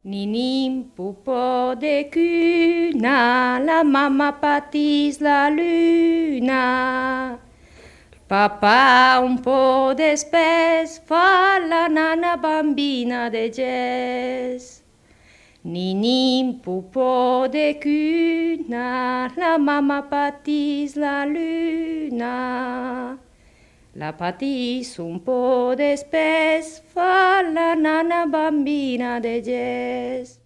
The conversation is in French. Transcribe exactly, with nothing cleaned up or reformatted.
Ninim pupo de cuna, la mamma patis la luna. Papà un po' d'espès fa la nana bambina de jazz. Ninim pupo de cuna, la mamma patis la luna. La patis un po' d'espès fa la nana bambina de jazz.